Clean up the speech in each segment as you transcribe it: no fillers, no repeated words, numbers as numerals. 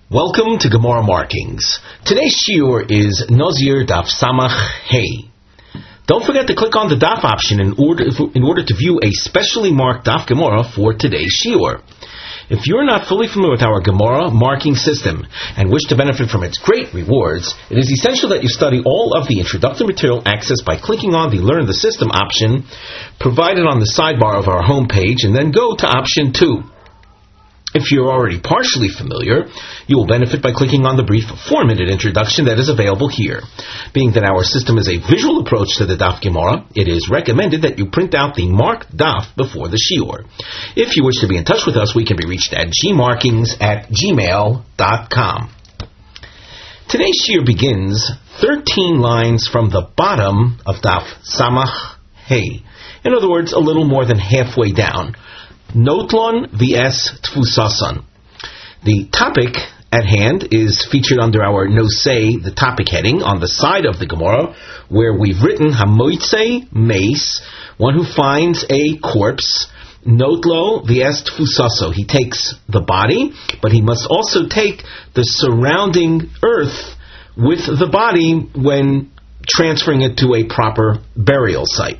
Welcome to Gemara Markings. Today's shiur is Nazir Daf Samach Hey. Don't forget to click on the Daf option in order to view a specially marked Daf Gemara for today's shiur. If you're not fully familiar with our Gemara marking system and wish to benefit from its great rewards, it is essential that you study all of the introductory material accessed by clicking on the Learn the System option provided on the sidebar of our homepage and then go to option 2. If you're already partially familiar, you will benefit by clicking on the brief 4-minute introduction that is available here. Being that our system is a visual approach to the Daf Gemara, it is recommended that you print out the marked Daf before the shiur. If you wish to be in touch with us, we can be reached at gmarkings@gmail.com. Today's shiur begins 13 lines from the bottom of Daf Samach Hey. In other words, a little more than halfway down. Notlon vs. Tfusasan. The topic at hand is featured under our Nosei, the topic heading, on the side of the Gemara, where we've written Hamoitze Mace, one who finds a corpse, Notlo vs. Tfusaso. He takes the body, but he must also take the surrounding earth with the body when transferring it to a proper burial site.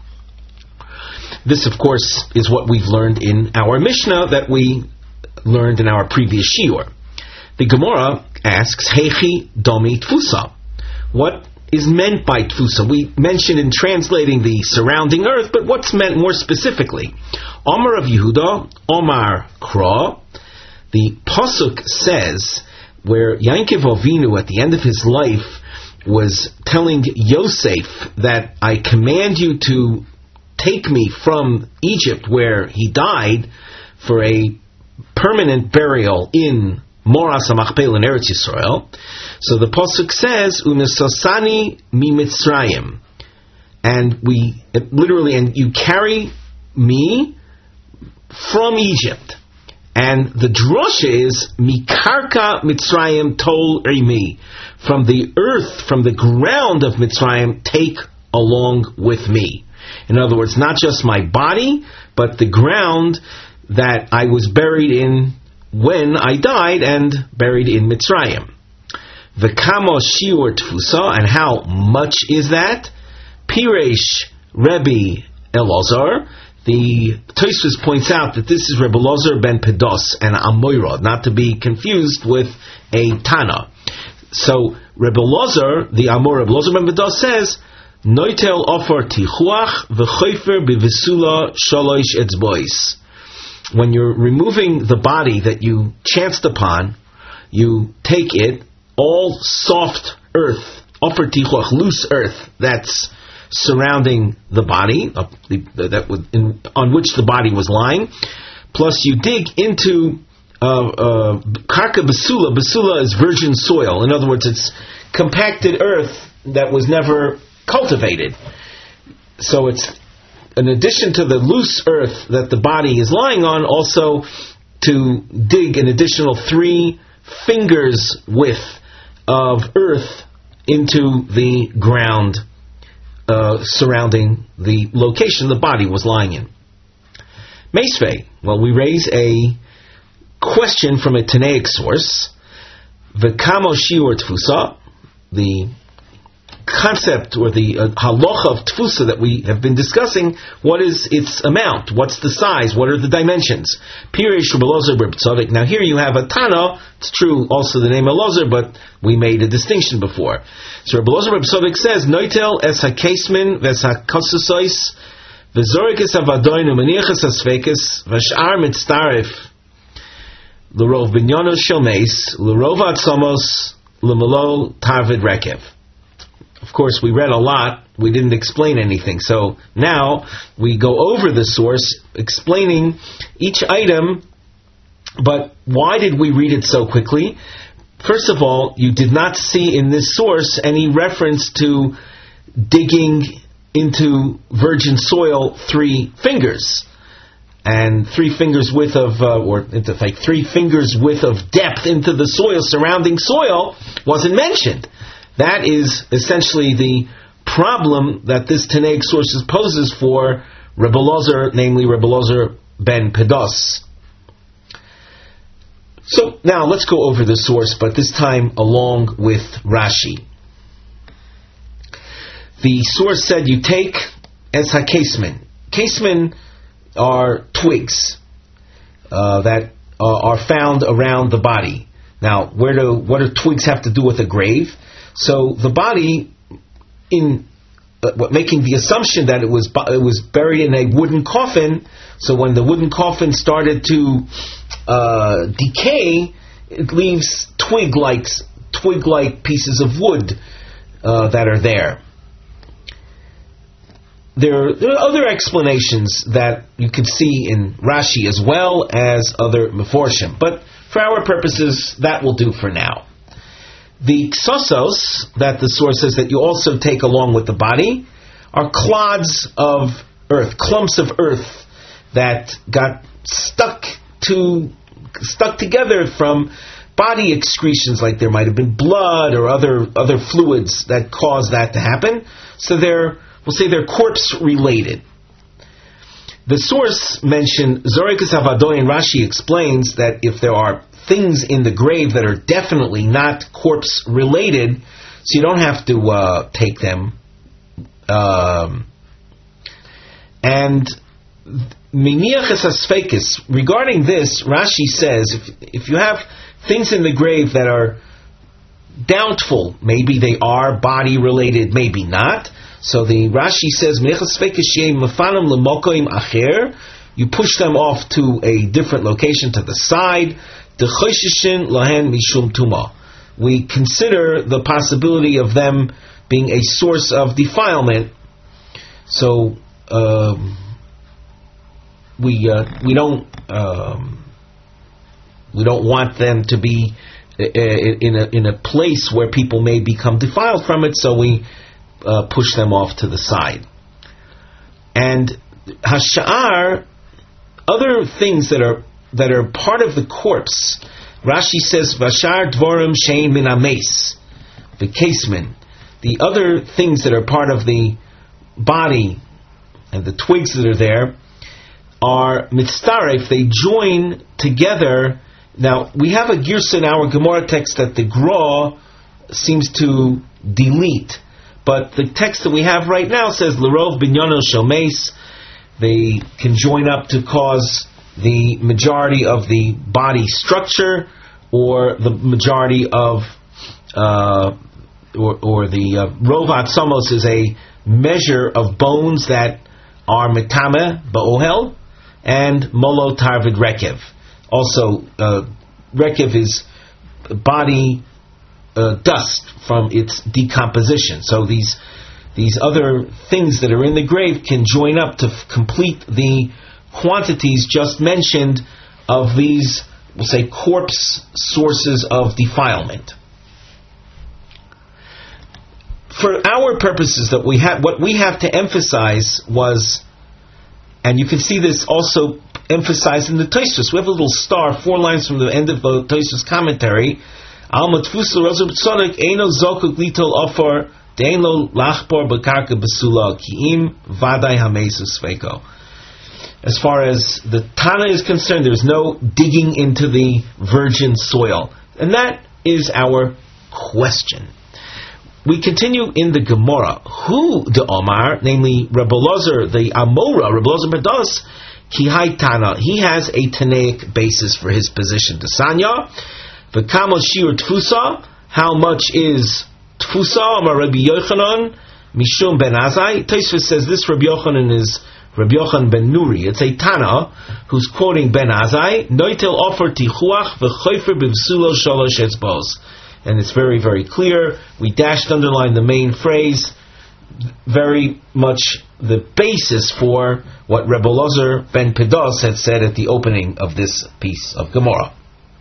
This, of course, is what we've learned in our Mishnah that we learned in our previous shiur. The Gemara asks, Heichi domi tfusa. What is meant by tfusa? We mentioned in translating the surrounding earth, but what's meant more specifically? Omar of Yehuda, Omar Kra. The Pasuk says, where Yankov Avinu at the end of his life was telling Yosef that I command you to take me from Egypt, where he died, for a permanent burial in Moras HaMachpelah in Eretz Yisrael. So the pasuk says, "Unesosani mi Mitzrayim," and you carry me from Egypt. And the drosha is Mikarka Mitzrayim tol imi, from the earth, from the ground of Mitzrayim, take along with me. In other words, not just my body, but the ground that I was buried in when I died and buried in Mitzrayim. V'kamo shiur tfusa, and how much is that? Piresh Rebbe Elazar. The Tosfos points out that this is Rebbe Elazar ben Pedos and Amoira, not to be confused with a Tana. So Rebbe Elazar, the Amor Rebbe Elazar ben Pedos says, Noitel offer tichuach v'choifer b'visula shalosh etzbois. When you're removing the body that you chanced upon, you take it, all soft earth, offer tichuach, loose earth, that's surrounding the body, on which the body was lying, plus you dig into karka basula. Basula is virgin soil. In other words, it's compacted earth that was never cultivated. So it's, in addition to the loose earth that the body is lying on, also to dig an additional 3 fingers width of earth into the ground surrounding the location the body was lying in. Meisvei, well, we raise a question from a Tanaic source. V'kamo shiur tfusa, the concept or the halacha of tfusa that we have been discussing, what is its amount? What's the size? What are the dimensions? Pirish Rebbe Elazar ber Tzadok. Now here you have a Tana. It's true also the name Elazar, but we made a distinction before. So Rebbe Elazar ber Tzadok says, Noitel es hakesmin ves hakosusois v'zorikes avadoin umaniachas asfekes v'shar mitztarif l'rov binyonos shelmeis l'rov atzamos l'melo tarvid rekev. Of course, we read a lot. We didn't explain anything. So now we go over the source, explaining each item. But why did we read it so quickly? First of all, you did not see in this source any reference to digging into virgin soil 3 fingers. And 3 fingers width of, 3 fingers width of depth into the soil, surrounding soil, wasn't mentioned. That is essentially the problem that this Tanaic source poses for Rebbe Elazar, namely Rebbe Elazar ben Pedos. So now let's go over the source, but this time along with Rashi. The source said you take as ha-casemen. Casemen are twigs that are found around the body. Now, what do twigs have to do with a grave? So the body, making the assumption that it was buried in a wooden coffin. So when the wooden coffin started to decay, it leaves twig-like pieces of wood that are there. There are other explanations that you can see in Rashi as well as other Meforshim, but for our purposes, that will do for now. The ksosos that the source says that you also take along with the body are clods of earth, clumps of earth that got stuck together from body excretions, like there might have been blood or other fluids that caused that to happen. So we'll say they're corpse related. The source mentioned Zorikas Havadoy, and Rashi explains that if there are things in the grave that are definitely not corpse related, so you don't have to take them. And Miniachas Asfekis, regarding this, Rashi says if you have things in the grave that are doubtful, maybe they are body related, maybe not. So the Rashi says, you push them off to a different location to the side. We consider the possibility of them being a source of defilement. So we don't want them to be in a place where people may become defiled from it. So we push them off to the side. And hasha'ar, other things that are part of the corpse, Rashi says vashar dvorim shein min ames, the casemen, the other things that are part of the body and the twigs that are there are mitztaref, they join together. Now we have a girsa in our Gemara text that the Gra seems to delete, but the text that we have right now says L'rov binyono shel meis. They can join up to cause the majority of the body structure, or the majority of, or the rov atzamos is a measure of bones that are metame ba'ohel, and molo tarvid rekev. Also, rekev is body dust from its decomposition. So these other things that are in the grave can join up to complete the quantities just mentioned of these, we'll say, corpse sources of defilement. For our purposes, that we have, what we have to emphasize was, and you can see this also emphasized in the Tosfos. We have a little star, 4 lines from the end of the Tosfos commentary. Al matfusel rozum tzonik eino zokuk litol ofar deino lachpor bekarka besula kiim vaday hamesus sveko. As far as the Tana is concerned, there's no digging into the virgin soil. And that is our question. We continue in the Gemara. Who the Omar, namely Rebbe Elazar, the Amora, Rebbe Elazar Bedos, ki hai Tana. He has a Tanaic basis for his position. The Sanya, v'kamo shiur tfusa, how much is tfusa? Amar Rabbi Yochanan, mishum ben Azai. Tosfos says this Rabbi Yochanan is Rabbi Yochanan ben Nuri. It's a Tana who's quoting Ben Azai. Noitel offer tichuach v'choifer b'vsulo sholosh etzbos. And it's very, very clear. We underline the main phrase, very much the basis for what Rebbe Elazar ben Pedos had said at the opening of this piece of Gemara.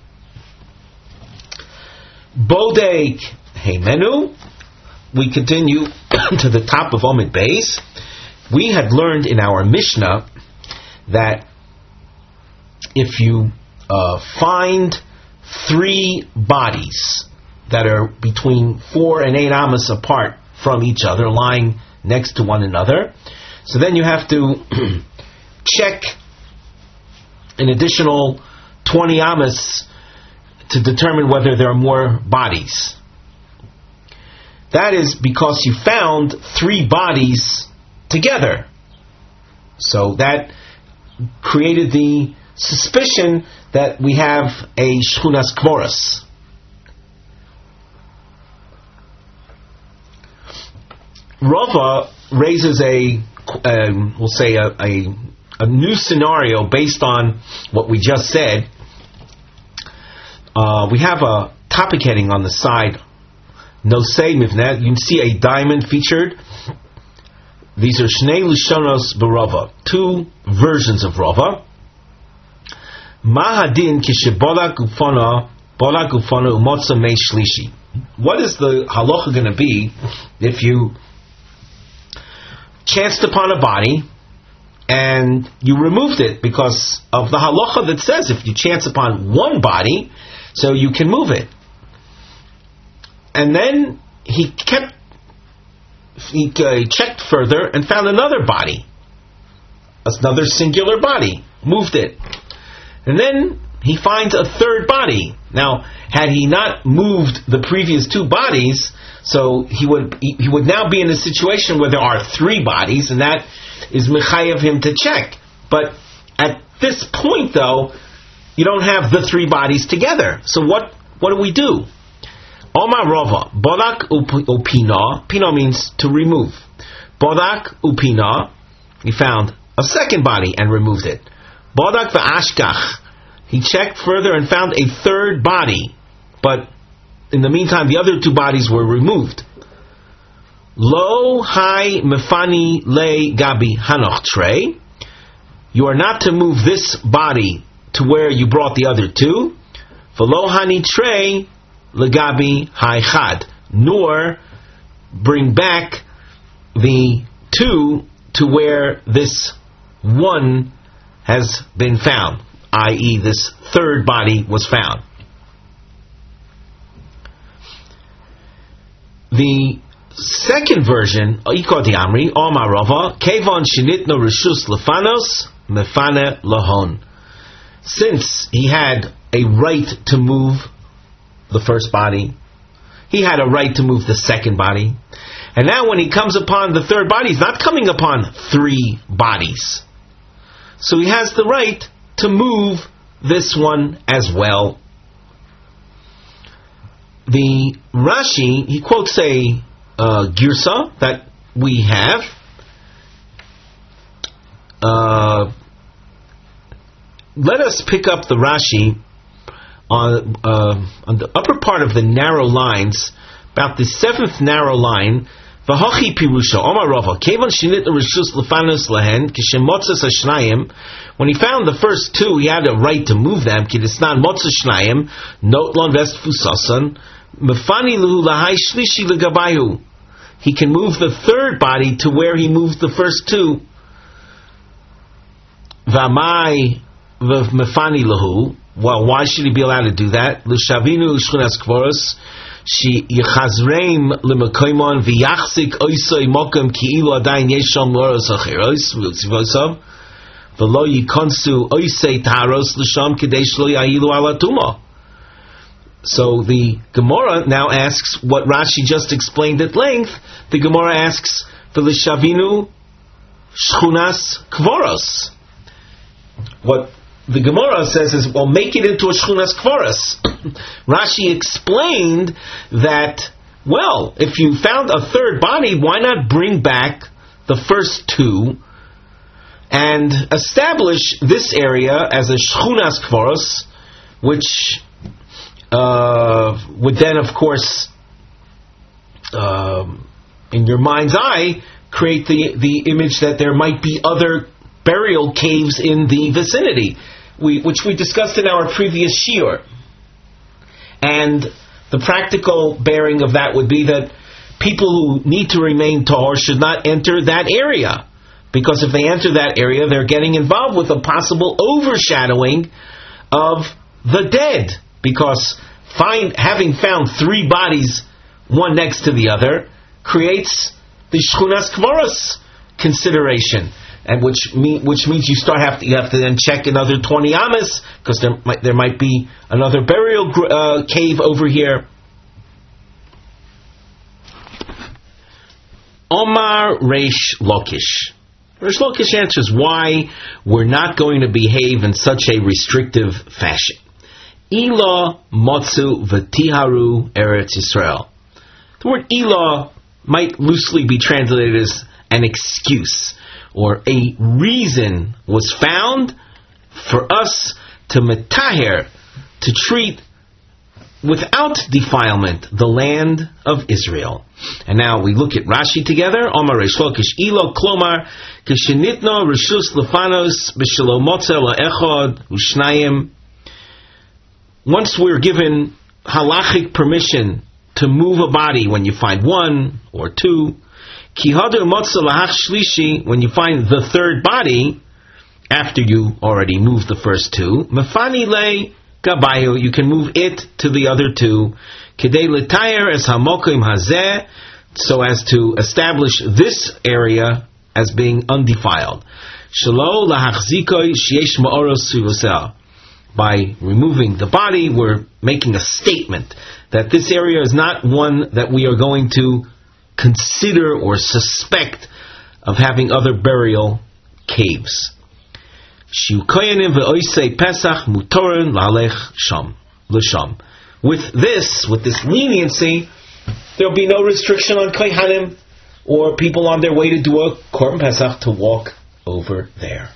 Bodek Heimenu. We continue to the top of Omid Beis. We had learned in our Mishnah that if you find 3 bodies that are between 4 and 8 amas apart from each other, lying next to one another, so then you have to check an additional 20 amas to determine whether there are more bodies. That is because you found 3 bodies together. So that created the suspicion that we have a Shchunas Kvoros. Rava raises we'll say a new scenario based on what we just said. We have a topic heading on the side, Nosei Mivneh. You can see a diamond featured. These are Shnei Lushonos B'Rava, 2 versions of Rava. Mahadin Kishibola Gufana Umotza Mei Shlishi. What is the halacha going to be if you chanced upon a body and you removed it because of the halacha that says if you chance upon one body, so you can move it. And then he checked further and found another body, another singular body, moved it. And then he finds a third body. Now, had he not moved the previous 2 bodies, so he would now be in a situation where there are 3 bodies, and that is mechayev him to check. But at this point, though, you don't have the 3 bodies together. So what do we do? Omar Rava, Bodak upina. Pina means to remove. Bodak upina. He found a second body and removed it. Bodak v'ashkach. He checked further and found a third body, but in the meantime, the other 2 bodies were removed. Lo hai mefani le gabi hanoch trei. You are not to move this body to where you brought the other 2. V'lo hani trei legabi hai chad. Nor bring back the 2 to where this 1 has been found, i.e. this third body was found. The second version, Iko di Amri, Omar Rava, Kevon shinitno reshus lefanos, mefane lahon. Since he had a right to move the first body, he had a right to move the second body. And now when he comes upon the third body, he's not coming upon 3 bodies. So he has the right to move this one as well. The Rashi, he quotes a girsa that we have. Let us pick up the Rashi on the upper part of the narrow lines, about the 7th narrow line. V'hachi pirusha Omar Rava kevan shinit reshus lefanos lahen kishemotzas hashnayim. When he found the first 2, he had a right to move them. Kidisnan motzas shnayim notlon vest fusasan mefani luhu lahai shlishi legabayu. He can move the third body to where he moved the first 2. V'amai v'mefani lahu. Well, why should he be allowed to do that? L'shavinu shchunas kvoros. She yichazreim l'mekoymon v'yachzik oisoi mokem ki'ilu adayin yesham loros achiros v'tzivosav v'lo yikonsu oisei taharos l'sham k'dei shlo yahilu ala tuma. So the Gemara now asks what Rashi just explained at length. The Gemara asks v'lishavinu shchunas kvoros. What the Gemara says is, well, make it into a shchunas kvoros. Rashi explained that, well, if you found a third body, why not bring back the first 2 and establish this area as a shchunas kvoros, which would then, of course, in your mind's eye, create the image that there might be other burial caves in the vicinity, which we discussed in our previous shiur. And the practical bearing of that would be that people who need to remain tahor should not enter that area, because if they enter that area, they're getting involved with a possible overshadowing of the dead, because having found 3 bodies, one next to the other, creates the shchunas kvoros consideration. and which means you have to then check another 20 amas, because there might be another burial cave over here. Omar Reish Lakish. Reish Lakish answers why we're not going to behave in such a restrictive fashion. Ila Motzu V'Tiharu Eretz Yisrael. The word Ila might loosely be translated as an excuse, or a reason was found for us to metaher, to treat without defilement the land of Israel. And now we look at Rashi together. Omar Reish Lakish Ilo Klomar Kishenitno Rishus Lefanos B'Shelo Motze La'echad U'Shnayim. Once we're given halachic permission to move a body when you find one or two, Kihadu Motze Lahach Shlishi, when you find the third body after you already moved the first two, Mefani Le Gabayu, you can move it to the other two, Kedei L'Tayer Es Hamokim Hazeh, so as to establish this area as being undefiled. Shelo Lahachzikoi Sheyesh Ma'oros Sivosel. By removing the body, we're making a statement that this area is not one that we are going to consider or suspect of having other burial caves. With this leniency, there'll be no restriction on kohanim or people on their way to do a korban pesach to walk over there.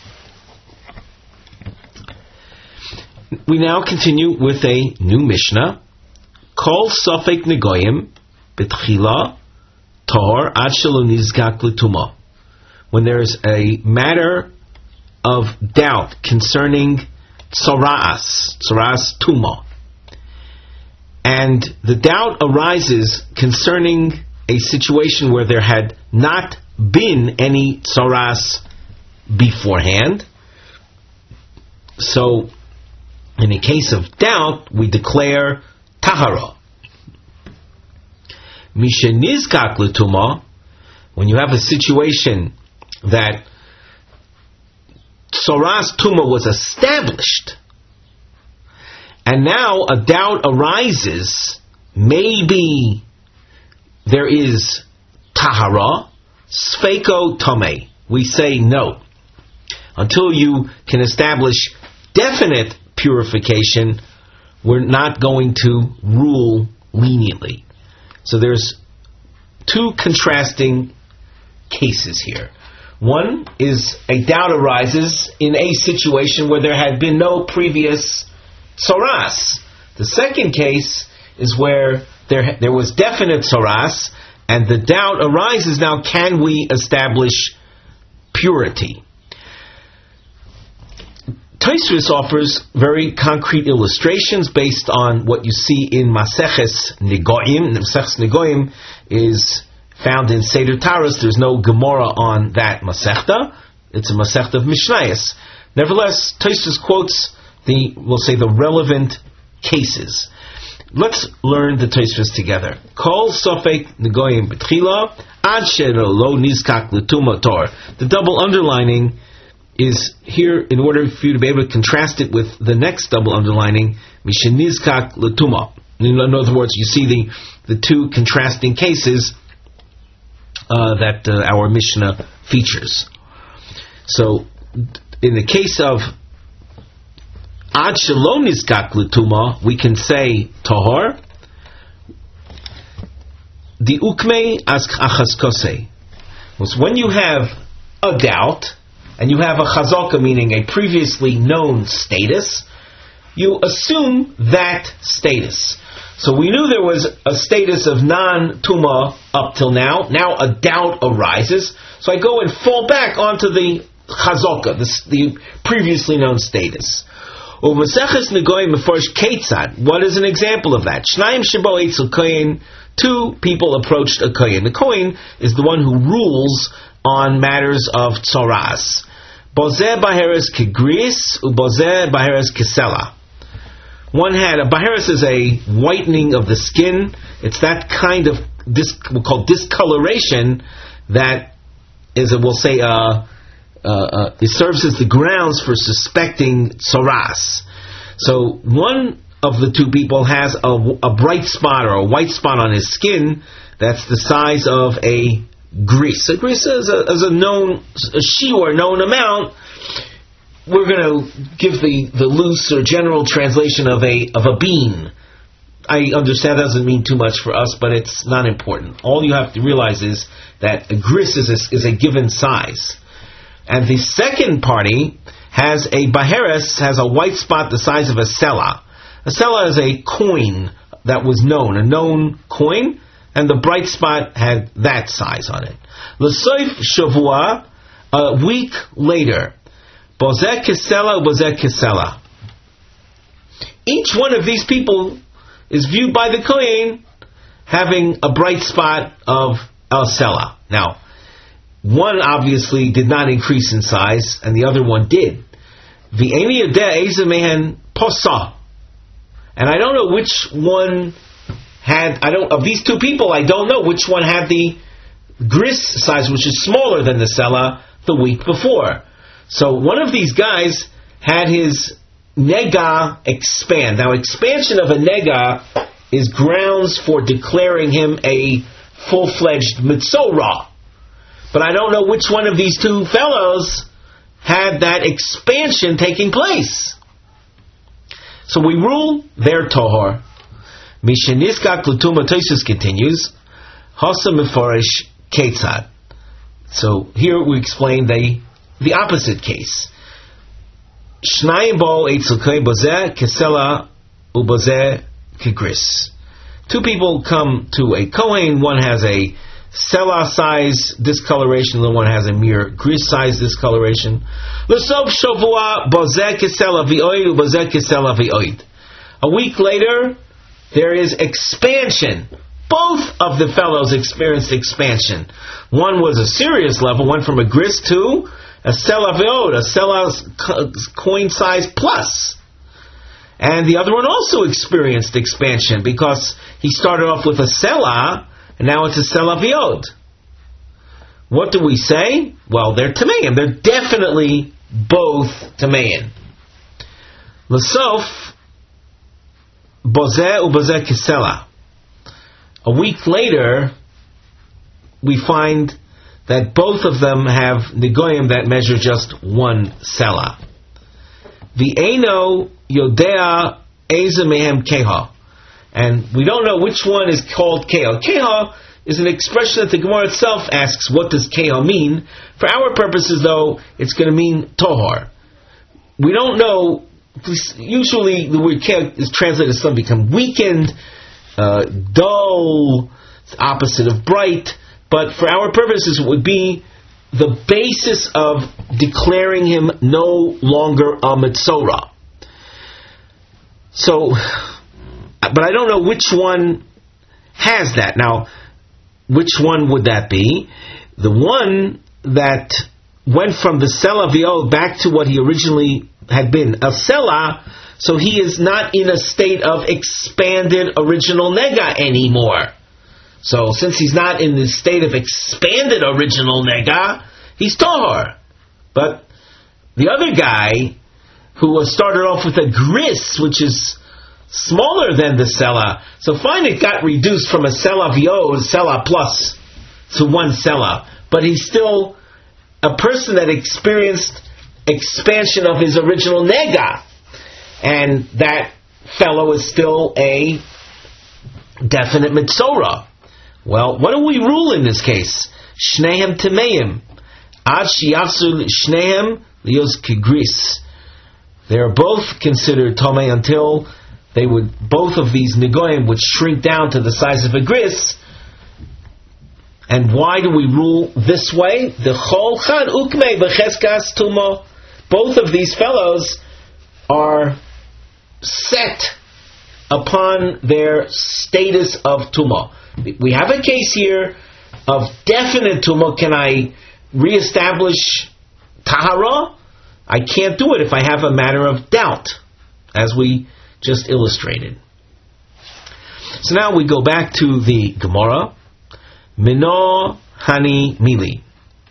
We now continue with a new Mishnah. Kol Sofek Negoyim B'Tchila Tor Ad Shelo Nizgak L'Tumah. When there's a matter of doubt concerning Tzoras Tumah, and the doubt arises concerning a situation where there had not been any Tzoras beforehand, so in a case of doubt, we declare tahara. Mishenizkak l'tumah, when you have a situation that Tzoras Tumah was established, and now a doubt arises, maybe there is tahara, sfeiko tomei. We say no. Until you can establish definite purification, we're not going to rule leniently. So there's two contrasting cases here. One is a doubt arises in a situation where there had been no previous tzoras. The second case is where there was definite tzoras, and the doubt arises now, can we establish purity? Tosfos offers very concrete illustrations based on what you see in Maseches Negoim. Maseches Negoim is found in Seder Taras. There's no Gemara on that Masechta. It's a Masechta of Mishnayos. Nevertheless, Tosfos quotes the relevant cases. Let's learn the Tosfos together. Kol Sofek Negoim B'Tchila Ad Shelo Lo Nizkak L'Tumah Tor. The double underlining is here in order for you to be able to contrast it with the next double underlining, Mishenizkak L'Tumah. In other words, you see the two contrasting cases that our Mishnah features. So, in the case of Ad Shelo Nizkak L'Tumah, we can say Tahor, Di Ukmei As Achaskose. When you have a doubt, and you have a chazaka, meaning a previously known status, you assume that status. So we knew there was a status of non-tumah up till now. Now a doubt arises. So I go and fall back onto the chazaka, the previously known status. What is an example of that? Two people approached a kohen. The kohen is the one who rules on matters of tzoras. Bozeh baheres kegris, ubozeh baheres kesela. One had a baheres is a whitening of the skin. It's that kind of we'll call discoloration that is, we'll say, it serves as the grounds for suspecting tzoras. So one of the two people has a bright spot or a white spot on his skin that's the size of a gris. A gris is a known shiur, known amount. We're going to give the loose or general translation of a bean. I understand that doesn't mean too much for us, but it's not important. All you have to realize is that a gris is a given size. And the second party has a baheres, has a white spot the size of a selah. A selah is a coin that was known, a known coin, and the bright spot had that size on it. L'soif shavua, a week later, bozeh kesela, bozeh kesela. Each one of these people is viewed by the kohen having a bright spot of a selah. Now, one obviously did not increase in size, and the other one did. V'eni yodeh eize mehen posa. And I don't know which one had, of these two people, I don't know which one had the gris size, which is smaller than the selah, the week before. So one of these guys had his nega expand. Now, expansion of a nega is grounds for declaring him a full-fledged mitzorah. But I don't know which one of these two fellows had that expansion taking place. So we rule their tohor. Misheniska klutuma Tosfos continues. Hasa meforish ketzad. So here we explain the opposite case. Shnayim bo eitzulkei bozeh kesela ubozeh kegris. Two people come to a kohen. One has a selah size discoloration, the one has a mere gris size discoloration. L'sof shavua bozeh kesela v'oid ubozeh kesela v'oid. A week later, there is expansion. Both of the fellows experienced expansion. One was a serious level, went from a gris to a selah v'od, a selah coin size plus. And the other one also experienced expansion because he started off with a selah, and now it's a selah v'od. What do we say? Well, they're tameim. They're definitely both tameim. L'sof bozeh ubozeh kesela. A week later, we find that both of them have negoyim that measure just one selah. V'eino yodea eze mehem keha. And we don't know which one is called keha. Keha is an expression that the Gemara itself asks, what does keha mean? For our purposes, though, it's going to mean tohar. We don't know. Usually the word keha is translated as something become weakened, dull, it's opposite of bright. But for our purposes, it would be the basis of declaring him no longer a mitzorah. So, but I don't know which one has that. Now, which one would that be? The one that went from the selah v'od back to what he originally had been, a selah, so he is not in a state of expanded original nega anymore. So since he's not in the state of expanded original nega, he's tahor. But the other guy, who was started off with a gris, which is smaller than the selah, so fine, it got reduced from a selah v'od, selah plus, to one selah. But he's still a person that experienced expansion of his original nega. And that fellow is still a definite mitzorah. Well, what do we rule in this case? Shnehem temeim. Ad sheyafsu shnehem lios kegris. They are both considered tomei until they would, both of these negoyim would shrink down to the size of a gris. And why do we rule this way? The chol chan ukmei b'cheskas tumo. Both of these fellows are set upon their status of tumah. We have a case here of definite tumah. Can I reestablish tahara? I can't do it if I have a matter of doubt, as we just illustrated. So now we go back to the Gemara. Mino hani mili.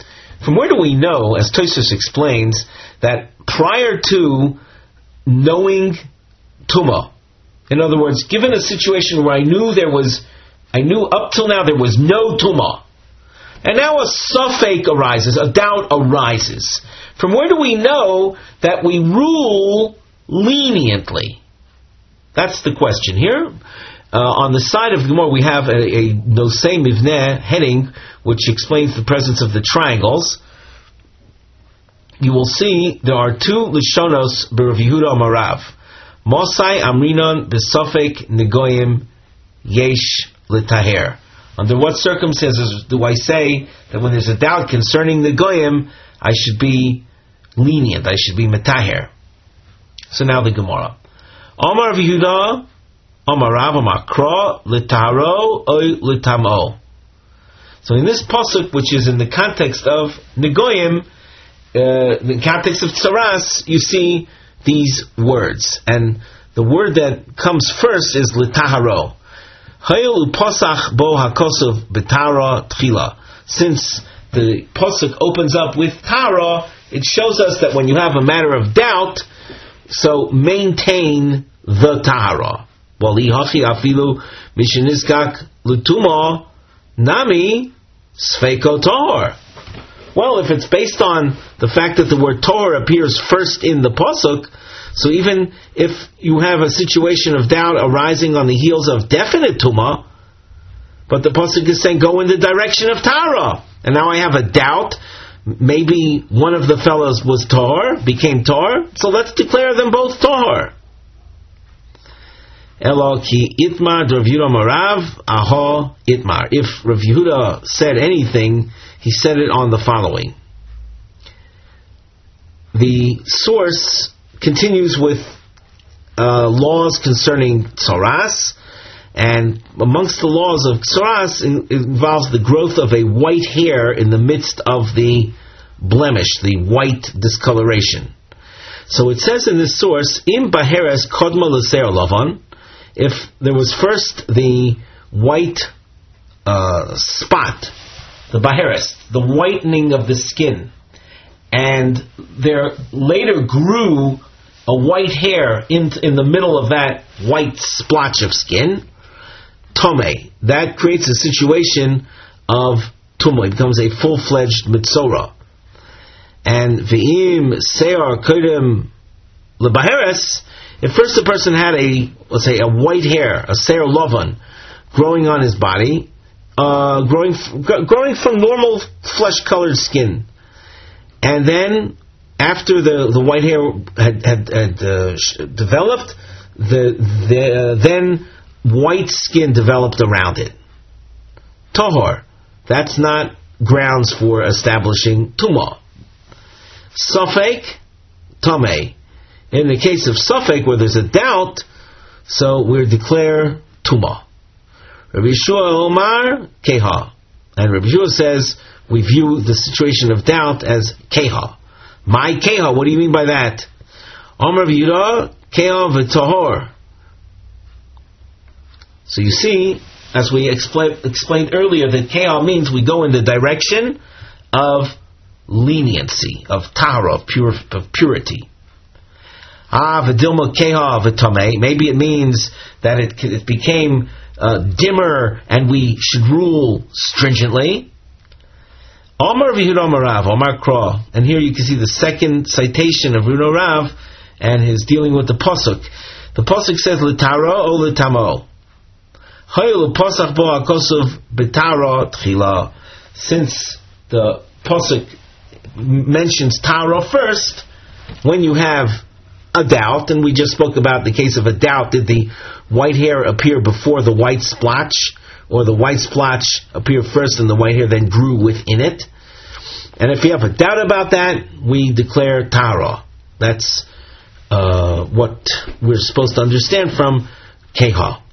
From where do we know, as Tosfos explains, that prior to knowing Tumah, in other words, given a situation where I knew up till now there was no Tumah, and now a suffix arises, a doubt arises. From where do we know that we rule leniently? That's the question here. On the side of Gemara, we have a Nosei Mivneh heading, which explains the presence of the triangles. You will see there are two Lishonos B'Rav Yehuda Amarav. Mosai Amrinon B'Sofek Negoyim Yesh L'Taher. Under what circumstances do I say that when there's a doubt concerning the Goyim, I should be lenient, I should be Metaher? So now the Gemara. Amar Rav Yehuda Amarav Amakra L'Taharo Oy L'Tamo. So in this pasuk, which is in the context of Negoyim, the context of Tsaras, you see these words. And the word that comes first is L'Taharo. Hayel Uposach Bo HaKosov B'Tara Tchila. Since the pasuk opens up with Tara, it shows us that when you have a matter of doubt, so maintain the Tahara. Wali Hachi Afilu Mishinizkak L'Tuma Nami Sfeiko Tahor. Well, if it's based on the fact that the word Tahor appears first in the pasuk, so even if you have a situation of doubt arising on the heels of definite Tumah, but the pasuk is saying go in the direction of Tahara, and now I have a doubt, maybe one of the fellows was Tahor, became Tahor, so let's declare them both Tahor. Elo ki itmar Rav Yehuda Marav aho itmar. If Rav Yehuda said anything, he said it on the following. The source continues with laws concerning Tsaras, and amongst the laws of Tsaras involves the growth of a white hair in the midst of the blemish, the white discoloration. So it says in this source, Im baheres kodma l'ser lavan, if there was first the white spot, the baheres, the whitening of the skin, and there later grew a white hair in the middle of that white splotch of skin, Tomei, that creates a situation of Tumah. It becomes a full-fledged Mitzorah. And V'im Se'ar Kodem Lebaheres, if first the person had let's say a white hair, a Se'ar Lavan, growing on his body, growing from normal flesh-colored skin, and then after the white hair had developed, then white skin developed around it. Tahor, that's not grounds for establishing Tumah. Safek, Tameh. In the case of Safek, where there's a doubt, so we declare Tumah. Rabbi Yeshua Omar, Keha. And Rabbi Yeshua says, we view the situation of doubt as Keha. My Keha, what do you mean by that? Omar Yehuda, Keha v'Tahor. So you see, as we explained earlier, that Keha means we go in the direction of leniency, of tahara, of purity. V'dilma Keha v'Tameh. Maybe it means that it became dimmer and we should rule stringently. Amar Yehuda Amarav, Amar Kra. And here you can see the second citation of Yehuda Rav and his dealing with the pasuk. The pasuk says L'Tara o L'Tamo. Hayel Pasach bo HaKosov B'Tara Tchila. Since the pasuk mentions Tara first, when you have a doubt, and we just spoke about the case of a doubt, did the white hair appear before the white splotch, or the white splotch appeared first and the white hair then grew within it? And if you have a doubt about that, we declare Tara. That's what we're supposed to understand from Keha.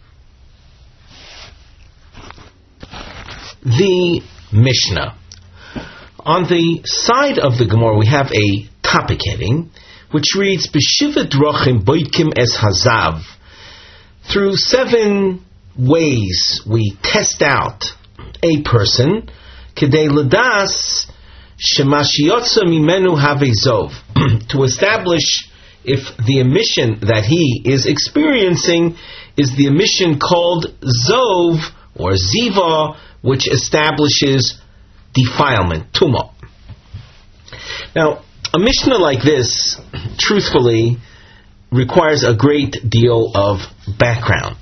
The Mishnah. On the side of the Gemara, we have a topic heading, which reads, B'shivat rochim boikim es hazav. Through 7 ways we test out a person, kedei ladas Shemashiyotza mimenu have zov, to establish if the emission that he is experiencing is the emission called zov or ziva, which establishes defilement, tumah. Now, a Mishnah like this, truthfully, requires a great deal of background.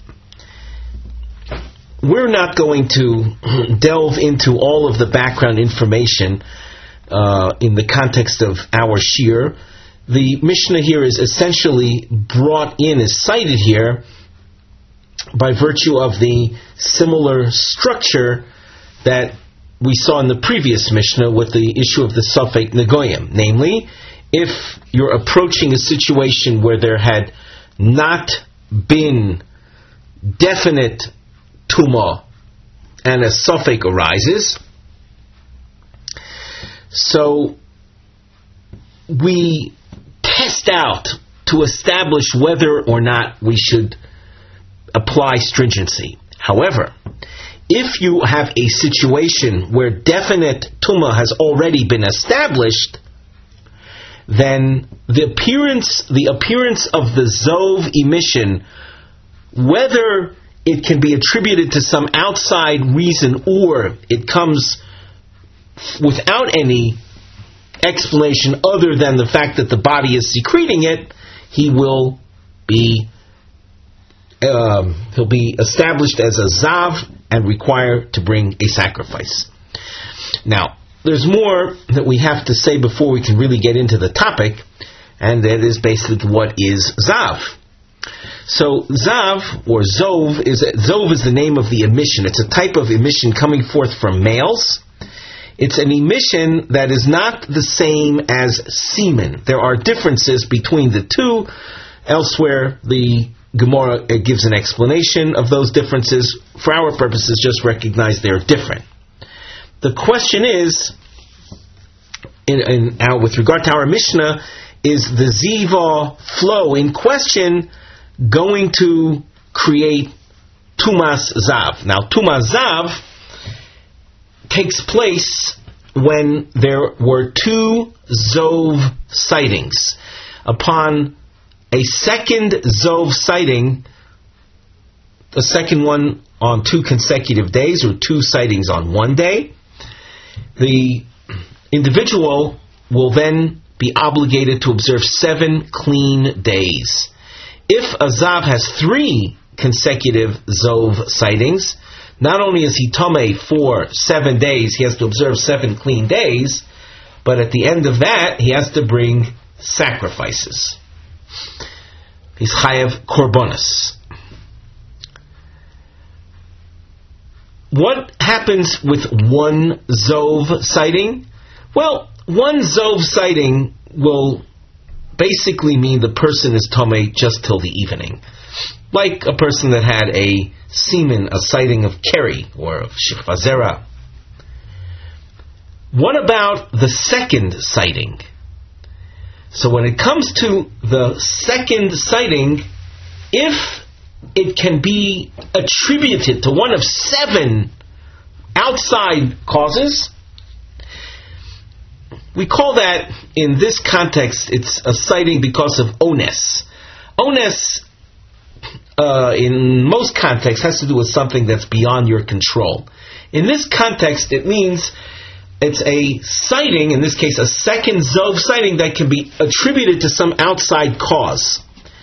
We're not going to delve into all of the background information in the context of our shir. The Mishnah here is essentially brought in, is cited here by virtue of the similar structure that we saw in the previous Mishnah with the issue of the Safek Negoyim. Namely, if you're approaching a situation where there had not been definite Tumah and a Safek arises, so we test out to establish whether or not we should apply stringency. However, if you have a situation where definite tumah has already been established, then the appearance of the zov emission, whether it can be attributed to some outside reason or it comes without any explanation other than the fact that the body is secreting it, he'll be established as a zav and required to bring a sacrifice. Now, there's more that we have to say before we can really get into the topic, and that is basically what is zav. So zav, or zov is the name of the emission. It's a type of emission coming forth from males. It's an emission that is not the same as semen. There are differences between the two. Elsewhere, the Gemara gives an explanation of those differences. For our purposes, just recognize they're different. The question is, with regard to our Mishnah, is the ziva flow in question going to create tumas zav? Now, tumas zav takes place when there were two zov sightings. Upon a second zov sighting, the second one on 2 consecutive days, or 2 sightings on 1 day, the individual will then be obligated to observe 7 clean days. If a zav has 3 consecutive zov sightings, not only is he tamei for 7 days, he has to observe 7 clean days, but at the end of that, he has to bring sacrifices. He's chayav korbanos. What happens with one zov sighting? Well, one zov sighting will basically mean the person is tamei just till the evening. Like a person that had a sighting of keri or of shikva zera. What about the second sighting? So when it comes to the second sighting, if it can be attributed to one of 7 outside causes, we call that, in this context, it's a sighting because of ones. Ones, in most contexts, has to do with something that's beyond your control. In this context, it means it's a sighting, in this case a second zov sighting, that can be attributed to some outside cause.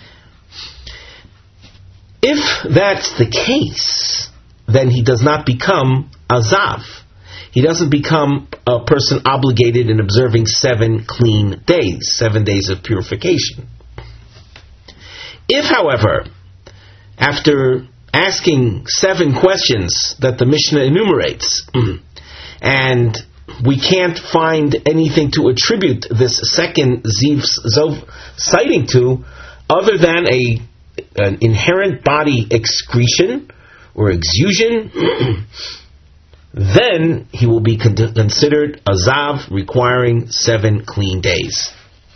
If that's the case, then he does not become a zav. He doesn't become a person obligated in observing 7 clean days, 7 days of purification. If, however, after asking 7 questions that the Mishnah enumerates, and we can't find anything to attribute this second zov sighting to other than an inherent body excretion or exusion, then he will be considered a zav requiring 7 clean days.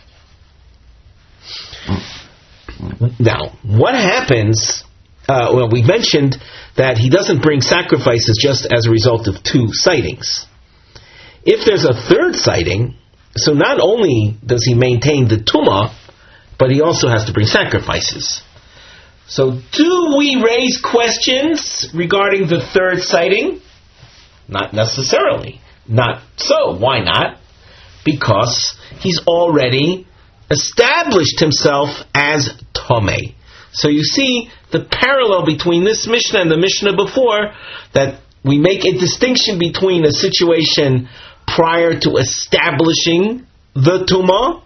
Now, what happens? We mentioned that he doesn't bring sacrifices just as a result of 2 sightings. If there's a third sighting, so not only does he maintain the tumah, but he also has to bring sacrifices. So do we raise questions regarding the third sighting? Not necessarily. Not so. Why not? Because he's already established himself as Tomei. So you see the parallel between this Mishnah and the Mishnah before, that we make a distinction between a situation prior to establishing the Tumah,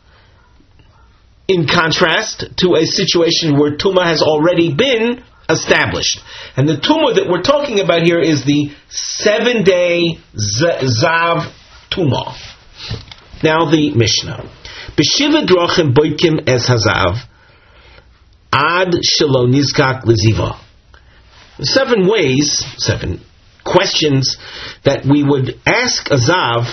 in contrast to a situation where Tumah has already been established. And the Tumah that we're talking about here is the 7-day Zav Tumah. Now the Mishnah. B'shiva drachim boikim es hazav ad shelo nizkak leziva. 7 ways, 7 questions that we would ask a Zav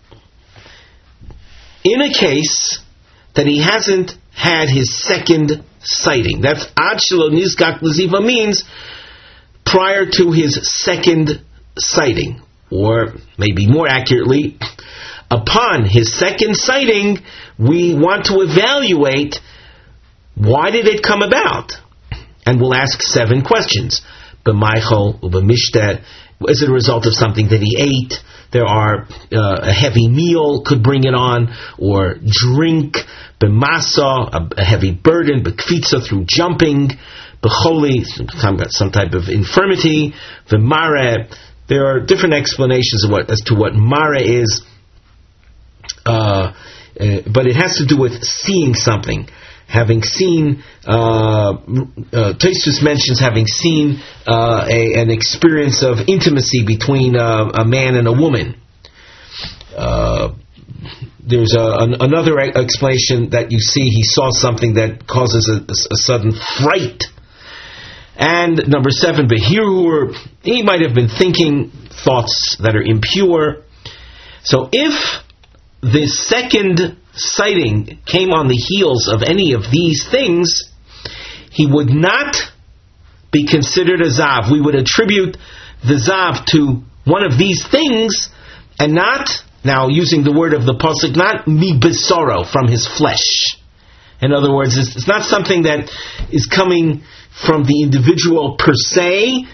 in a case that he hasn't had his second sighting. That's ad shelo nizkak leziva, means prior to his second sighting, or maybe more accurately, upon his second sighting, we want to evaluate why did it come about, and we'll ask 7 questions. B'maychol u'b'mishteh, is it a result of something that he ate? There are a heavy meal could bring it on, or drink. B'masa, a heavy burden. B'kfitza, through jumping. B'choli, some type of infirmity. V'mare, there are different explanations as to what mare is. But it has to do with seeing something. Having seen, Tosfos mentions having seen an experience of intimacy between a man and a woman. There's another explanation that you see he saw something that causes a sudden fright. And number 7, Behirur, he might have been thinking thoughts that are impure. So if the second sighting came on the heels of any of these things, he would not be considered a Zav. We would attribute the Zav to one of these things, and not, now using the word of the Pasuk, not mi besoro, from his flesh. In other words, it's not something that is coming from the individual per se,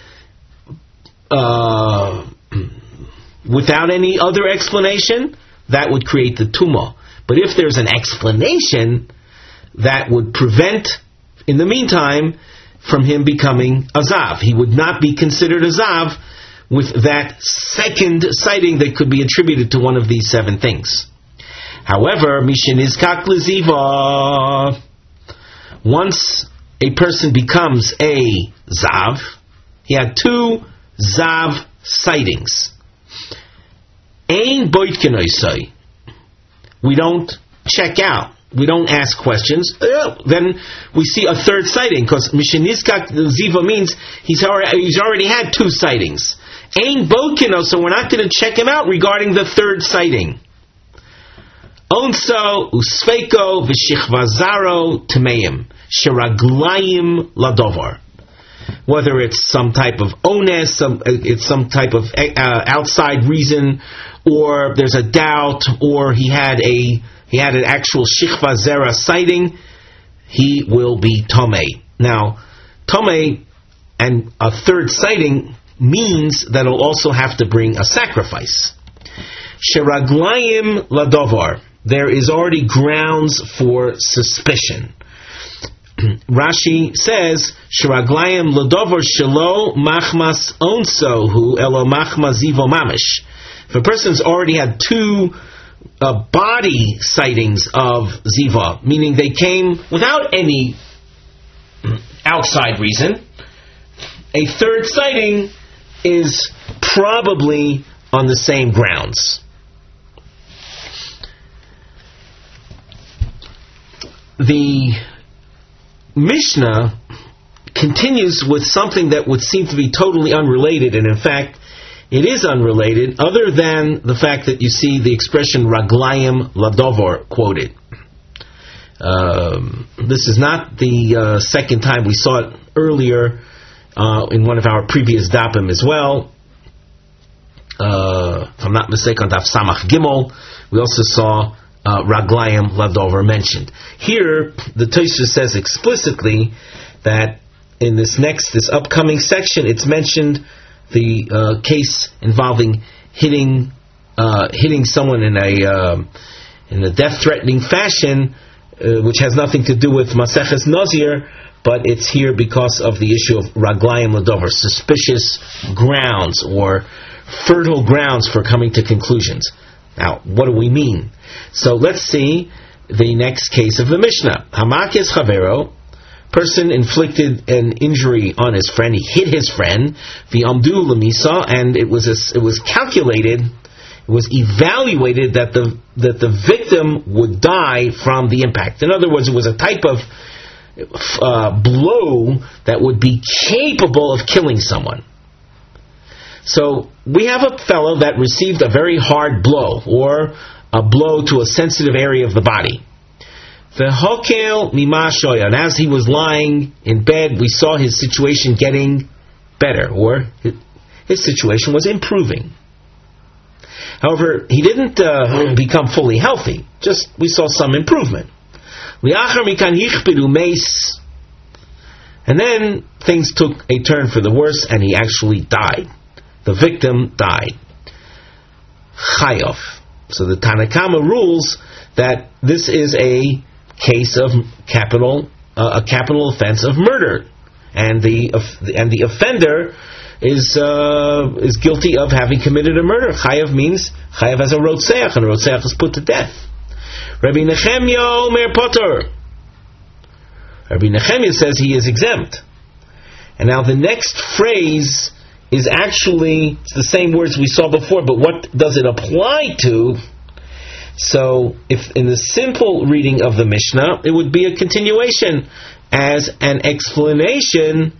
without any other explanation. That would create the tumah. But if there's an explanation, that would prevent, in the meantime, from him becoming a Zav. He would not be considered a Zav with that second sighting that could be attributed to one of these 7 things. However, Mishin is kak leziva. Once a person becomes a Zav, he had 2 Zav sightings. Ein boitken. We don't check out. We don't ask questions. Then we see a third sighting, because Mishinizkak Ziva means he's already had 2 sightings. Ein boitken, so we're not going to check him out regarding the third sighting. Onso usfeiko v'shichvazaro temeim sheraglayim ladovar. Whether it's some type of ones, it's some type of outside reason, or there's a doubt, or he had an actual shichva zera sighting, he will be tomei. Now, tomei and a third sighting means that he'll also have to bring a sacrifice. Sheraglayim ladovar. There is already grounds for suspicion. Rashi says, Shiraglayim ladover shelo machmas onsohu elo machmas zivo mamish. If a person's already had 2 body sightings of ziva, meaning they came without any outside reason, a third sighting is probably on the same grounds. The Mishnah continues with something that would seem to be totally unrelated, and in fact, it is unrelated, other than the fact that you see the expression Raglayim Ladovor quoted. This is not the second time. We saw it earlier in one of our previous dapim as well. If I'm not mistaken, on Daf Samach Gimel. We also saw Raglayim Ladover mentioned. Here, the Tosfos says explicitly that in this upcoming section, it's mentioned the case involving hitting someone in a death-threatening fashion, which has nothing to do with Maseches Nazir, but it's here because of the issue of Raglayim Ladover, suspicious grounds or fertile grounds for coming to conclusions. Now, what do we mean? So let's see the next case of the Mishnah. Hamakis Chavero, person inflicted an injury on his friend, he hit his friend, v'amdu lemisa, and it was calculated, it was evaluated that the victim would die from the impact. In other words, it was a type of blow that would be capable of killing someone. So we have a fellow that received a very hard blow, or a blow to a sensitive area of the body. V'hokel mima shoya, and as he was lying in bed, we saw his situation getting better, or his situation was improving. However, he didn't become fully healthy. Just we saw some improvement. And then things took a turn for the worse, and he actually died. The victim died. Chayav. So the Tanakama rules that this is a case of a capital offense of murder, and the offender is guilty of having committed a murder. Chayav means chayav as a rotzeach, and a rotzeach is put to death. Rabbi Nechemya Omer Potter. Rabbi Nechemya says he is exempt. And now the next phrase is actually it's the same words we saw before, but what does it apply to? So, if in the simple reading of the Mishnah, it would be a continuation as an explanation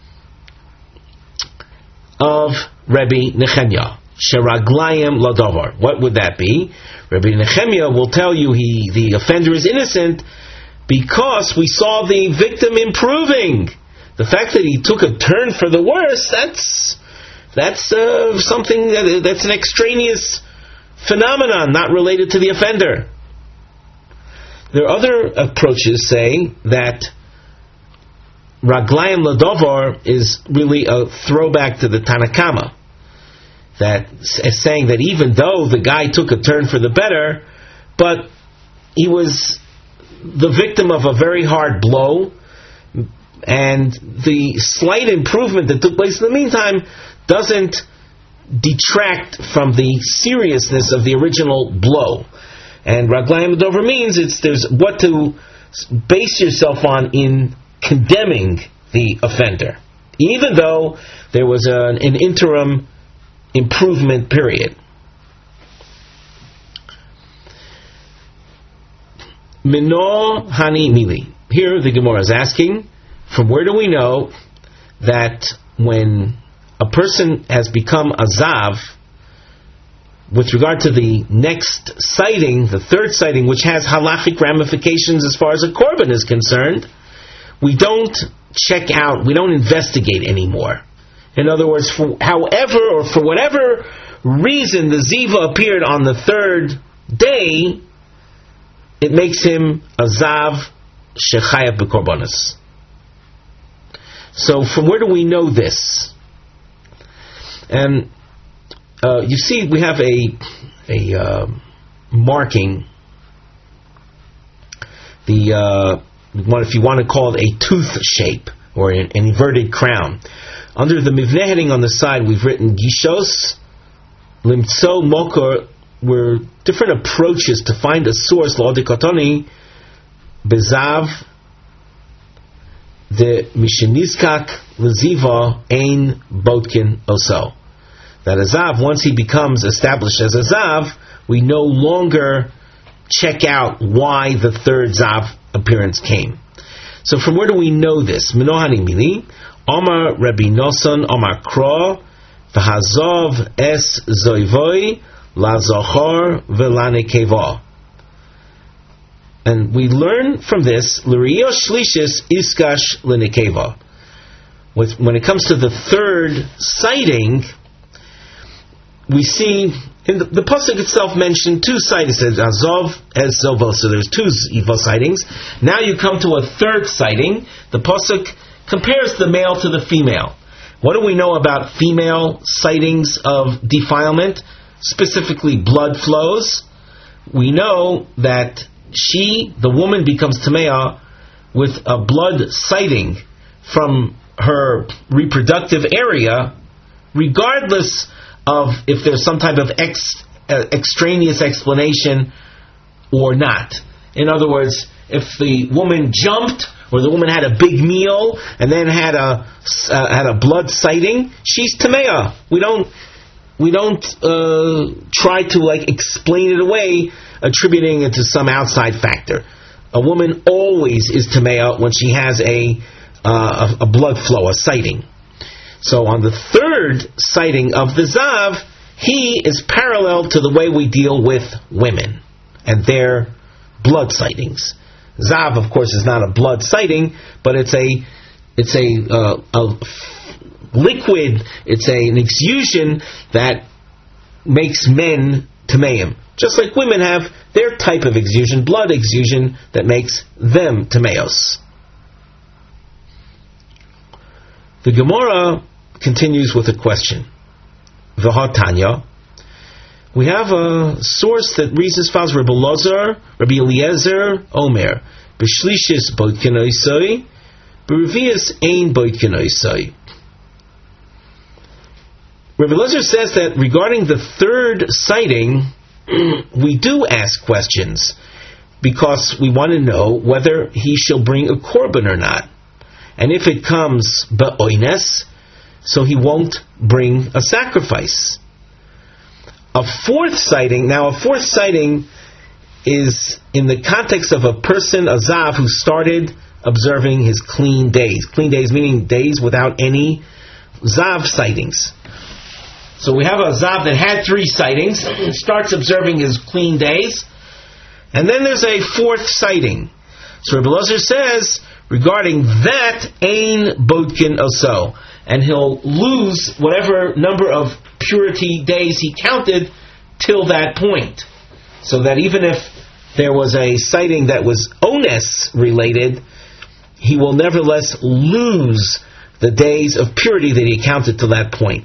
of Rabbi Nechemya. Sheraglayim Ladovar. What would that be? Rabbi Nechemya will tell you the offender is innocent because we saw the victim improving. The fact that he took a turn for the worse, that's something that's an extraneous phenomenon, not related to the offender. There are other approaches saying that Raglayim Ladovar is really a throwback to the Tanakama, that is saying that even though the guy took a turn for the better, but he was the victim of a very hard blow, and the slight improvement that took place in the meantime doesn't detract from the seriousness of the original blow. And Raglayim Ladover means there's what to base yourself on in condemning the offender, even though there was an interim improvement period. Mino Hani Mili. Here the Gemara is asking, from where do we know that when a person has become a zav, with regard to the next sighting, the third sighting, which has halachic ramifications as far as a korban is concerned, we don't check out, we don't investigate anymore. In other words, for whatever reason the ziva appeared on the third day, it makes him a zav shechayav b'korbanos. So from where do we know this? And you see, we have a marking. If you want to call it a tooth shape or an inverted crown. Under the mivneh heading on the side, we've written gishos limtso mokor, were different approaches to find a source. Lo dikotoni bezav the mishenizkak leziva ein botkin oso. That a zav, once he becomes established as a zav, we no longer check out why the third zav appearance came. So from where do we know this? Minohani mili, Omar Rabbi Nosson, Omar Kro, v'hazov es zoivoi, la zochor v'la nekeva. And we learn from this, l'riyo shlishis iskash l'nekeva. When it comes to the third sighting, we see In the pasuk itself mentioned two sightings. It says Azov es Zovo, so there's two Ziva sightings. Now you come to a third sighting. The pasuk compares the male to the female. What do we know about female sightings of defilement, specifically blood flows? We know that the woman becomes Tamea with a blood sighting from her reproductive area, regardless of if there's some type of extraneous explanation or not. In other words, if the woman jumped, or the woman had a big meal and then had a blood sighting, she's Tamea. We don't try to explain it away, attributing it to some outside factor. A woman always is Tamea when she has a blood flow, a sighting. So on the third sighting of the Zav, he is parallel to the way we deal with women and their blood sightings. Zav, of course, is not a blood sighting, but it's a liquid, it's an exusion that makes men Tameim. Just like women have their type of exusion, blood exusion, that makes them Tameos. The Gemara continues with a question. V'hatanya. We have a source that reads as follows: Rabbi Elazar, Rabbi Eliezer, Omer, B'shlishis boitken oisai, B'revius ein boitken oisai. Rabbi Eliezer says that regarding the third sighting, we do ask questions because we want to know whether he shall bring a korban or not. And if it comes ba'oines, so he won't bring a sacrifice. A fourth sighting is in the context of a person, a Zav, who started observing his clean days. Clean days meaning days without any Zav sightings. So we have a Zav that had 3 sightings, starts observing his clean days, and then there's a fourth sighting. So Rabbi Elazar says, regarding that, ein bodkin oso, and he'll lose whatever number of purity days he counted till that point. So that even if there was a sighting that was ones related, he will nevertheless lose the days of purity that he counted to that point.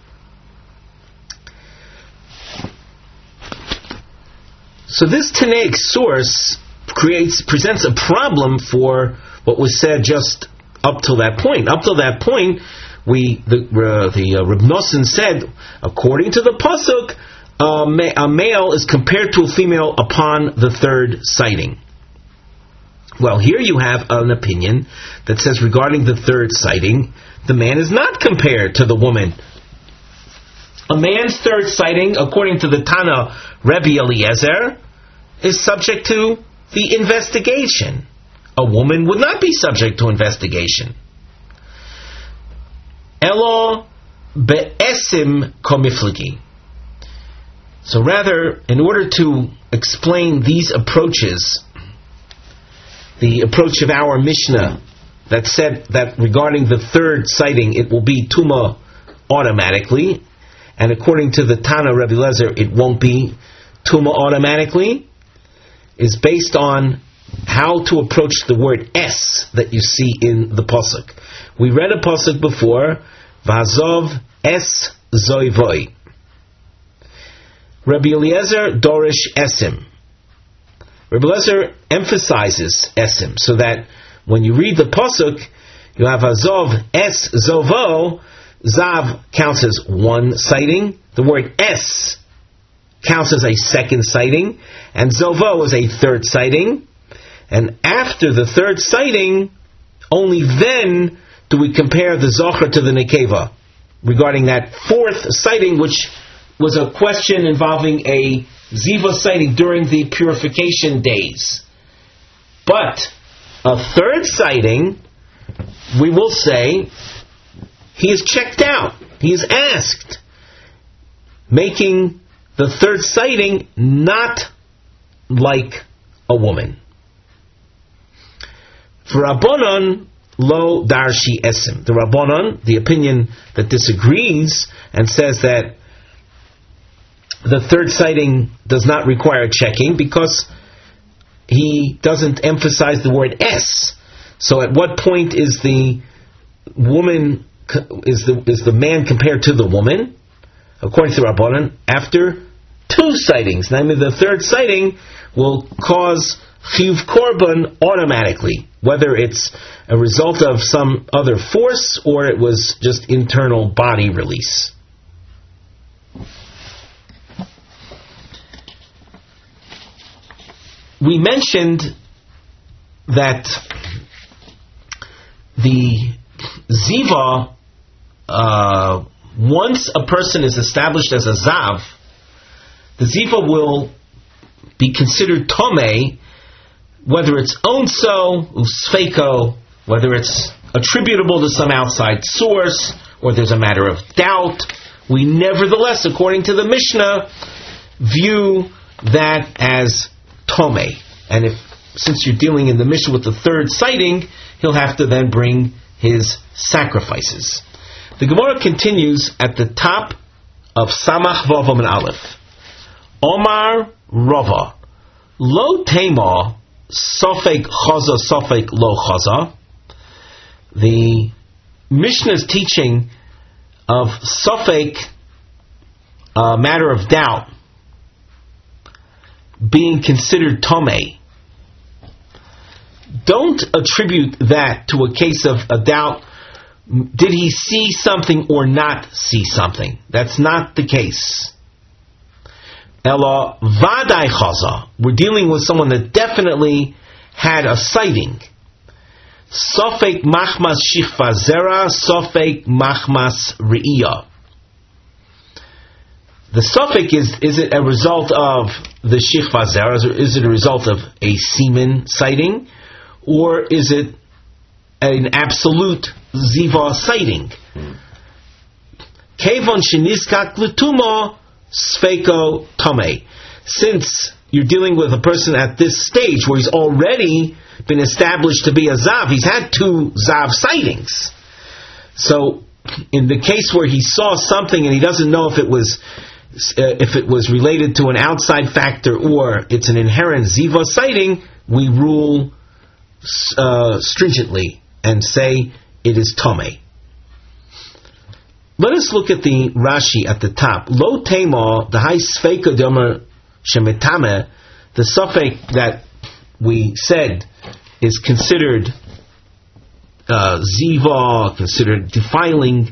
So this Tanaic source presents a problem for what was said just up till that point. Up till that point, Reb Nosson said, according to the pasuk, a male is compared to a female upon the third sighting. Well, here you have an opinion that says regarding the third sighting, the man is not compared to the woman. A man's third sighting, according to the Tana Rebbe Eliezer, is subject to the investigation. A woman would not be subject to investigation. Elo be'esim komifligi. So rather, in order to explain these approaches, the approach of our Mishnah that said that regarding the third sighting it will be Tuma automatically, and according to the Tana Rebbe Eliezer it won't be Tuma automatically, is based on how to approach the word es that you see in the pasuk. We read a pasuk before, Vazov es zoivoi. Rabbi Eliezer dorish esim. Rabbi Eliezer emphasizes esim, so that when you read the pasuk, you have Azov es zovo. Zav counts as one sighting. The word es counts as a second sighting, and zovo is a third sighting. And after the third sighting, only then do we compare the zocher to the nekeva regarding that fourth sighting, which was a question involving a ziva sighting during the purification days. But a third sighting, we will say, he is checked out. He is asked, making the third sighting not like a woman. For Rabbanon, lo darshi esim. The Rabbanon, the opinion that disagrees and says that the third sighting does not require checking because he doesn't emphasize the word S. So at what point is the woman, is the man compared to the woman? According to Rabbanan, after 2 sightings. Namely, the third sighting will cause chiyuv korban automatically, whether it's a result of some other force or it was just internal body release. We mentioned that the ziva, once a person is established as a zav, the ziva will be considered tomei, whether it's onso, usfeiko, whether it's attributable to some outside source, or there's a matter of doubt. We nevertheless, according to the Mishnah, view that as tomei. And since you're dealing in the Mishnah with the third sighting, he'll have to then bring his sacrifices. The Gemara continues at the top of Samach Vav Amud Aleph. Omar Rava, Lo Tema Sofek Chaza Sofek Lo Chaza. The Mishnah's teaching of Sofek, a matter of doubt, being considered tomei. Don't attribute that to a case of a doubt. Did he see something or not see something? That's not the case. Ela vadai chaza. We're dealing with someone that definitely had a sighting. Sofek machmas shichva zera, sofek machmas re'iyah. The suffix is it a result of the shichva zera? Is it a result of a semen sighting? Or is it an absolute ziva sighting? Kevon sheniskak l'tumo sfeiko tomei. Since you're dealing with a person at this stage where he's already been established to be a zav, he's had 2 zav sightings. So in the case where he saw something and he doesn't know if it was related to an outside factor or it's an inherent ziva sighting, we rule stringently and say it is tomei. Let us look at the Rashi at the top. Lo tema, the high sfeika domer shemetame, the suffix that we said is considered ziva, considered defiling.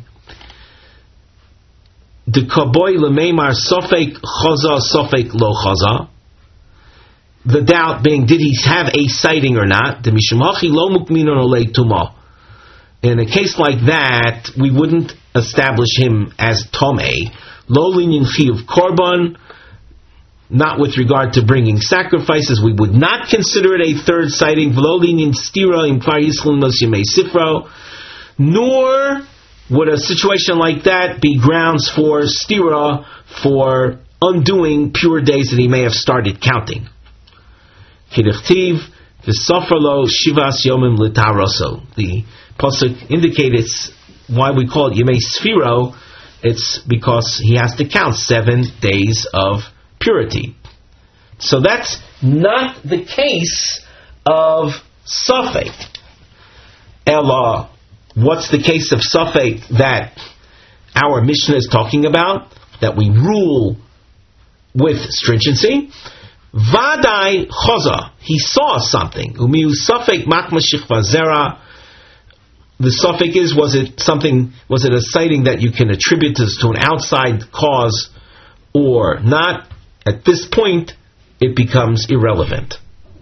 The kaboy lemeimar sofek chaza sofek lo chaza. The doubt being, did he have a sighting or not? The mishmachi lo mukminon olei tuma. In a case like that, we wouldn't establish him as tomei. Lo linyan chiyuv korban. Not with regard to bringing sacrifices, we would not consider it a third sighting. V'lo linyan stira im kvar yischel nos yemei sifro. Nor would a situation like that be grounds for stira, for undoing pure days that he may have started counting? Kidechtiv v'soferlo shivas yomim l'taroso. The pasuk indicates why we call it Yemei Sfiro. It's because he has to count 7 days of purity. So that's not the case of Safek. Ella, what's the case of Safek that our Mishnah is talking about, that we rule with stringency? Vadai Choza, he saw something. Umiu Safek Makmashich Vazera. The suffix is, was it a sighting that you can attribute to an outside cause or not? At this point, it becomes irrelevant.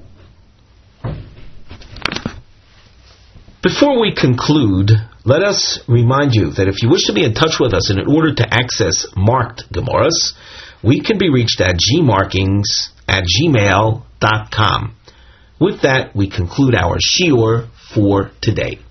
Before we conclude, let us remind you that if you wish to be in touch with us in order to access marked Gemaras, we can be reached at gmarkings@gmail.com. With that, we conclude our shiur for today.